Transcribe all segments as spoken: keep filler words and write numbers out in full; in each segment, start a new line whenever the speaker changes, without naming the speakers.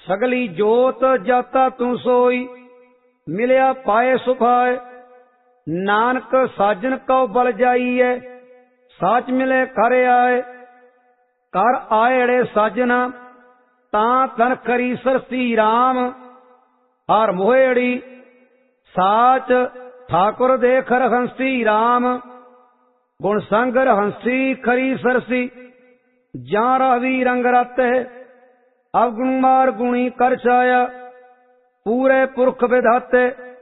सगली जोत जाता तू सोई, मिलिया पाए सुभाए। नानक साजन कौ बल जाइए, साच मिले कर आए। कर आएड़े साजना, तां तन करी सरसी राम। हार मोहेड़ी साच ठाकुर देख रहंसी राम। गुण संग रहंसी खरी सरसी, जा रवि रंग रत है। अवगुण मार गुणी कर छाया, पूरे पुरख विधाते।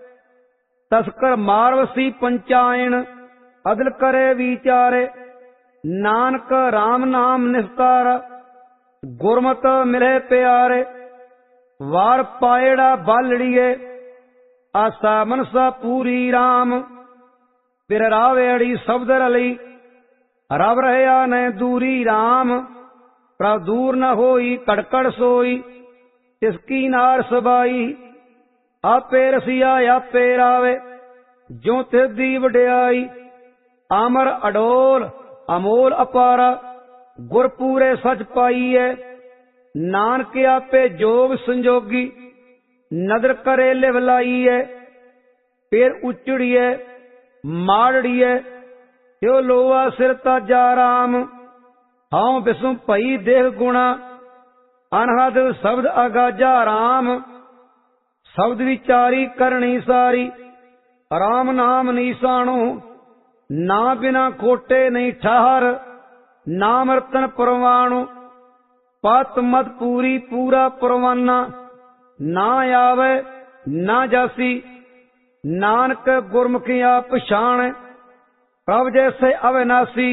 तस्कर मारवसी पंचायन, अदल करे विचारे। नानक राम नाम निस्तार, गुरमत मिले प्यारे। वार पाएड़ा बालड़िए, आसा मनसा पूरी राम। फिर रावेड़ी शब्द रली, रब रहया न दूरी राम। प्रभ दूर न होई कड़कड़ सोई, तिसकी नार सबाई। आपे रसिया आपे रावे, जो तिसदी वड्याई। आमर अडोल अमोल अपारा, गुर पूरे सच पाईए। नानक आपे जोग संजोगी, नदर करे लिव लाईए। फिर उचड़िए माड़िए, त्यो लोआ सिर ताजा राम। हाउ बिसु भई देह गुणा, अनहद शब्द अगाजा राम। शब्द विचारी करनी सारी, राम नाम निशानो। ना बिना खोटे नहीं ठहर, नाम रतन परवाणु। पत मत पूरी पूरा परवाना, ना आवे ना जासी। नानक गुरमुखिया पछाण, प्रभ जैसे अविनाशी।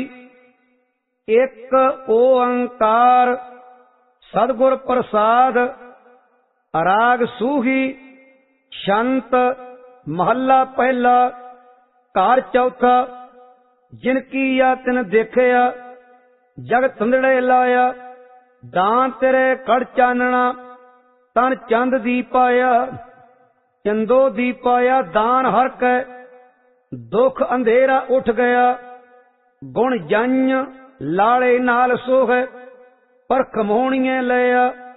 एक ओंकार सदगुर प्रसाद, राग सूही शांत। महला पहला कार चौथा, जिनकी या तिन देखिया, जग तंदड़े लाया। दान तेरे कड़ चानना, तन चंद दी पाया। चंदो दी पाया दान हर कै, दुख अंधेरा उठ गया। गुण जंज लाले नाल सोह, पर खमोणिए लिया।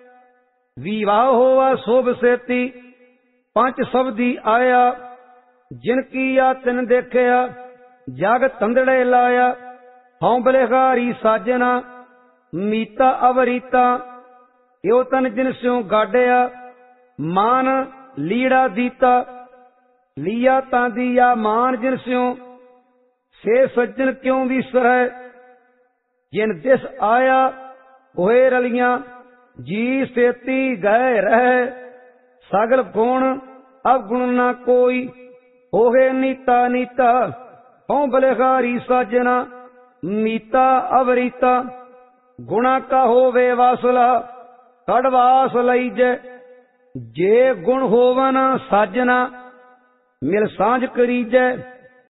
विवाह होवा शोभ सेती, पंच शब्दी आया। जिनकी या तिन देखिया, जग तंदड़े लाया। हौं बलिहारी साजना, मीता अवरीता। यो तन जिन स्यों गाड़िया, मान लीड़ा दीता। लिया तां दिया मान जिन स्यों, से सज्जन क्यों विसर है। जिन दिस आया होए रलियां, जी सेती गए रह। सगल गुण अवगुण न कोई, होहे नीता नीता। हौं बलिहारी साजना, मीता अवरीता। गुणा का होवे वासला, कड़वास लईजे। जे गुण होवन साजना, मिल सांझ करीजै।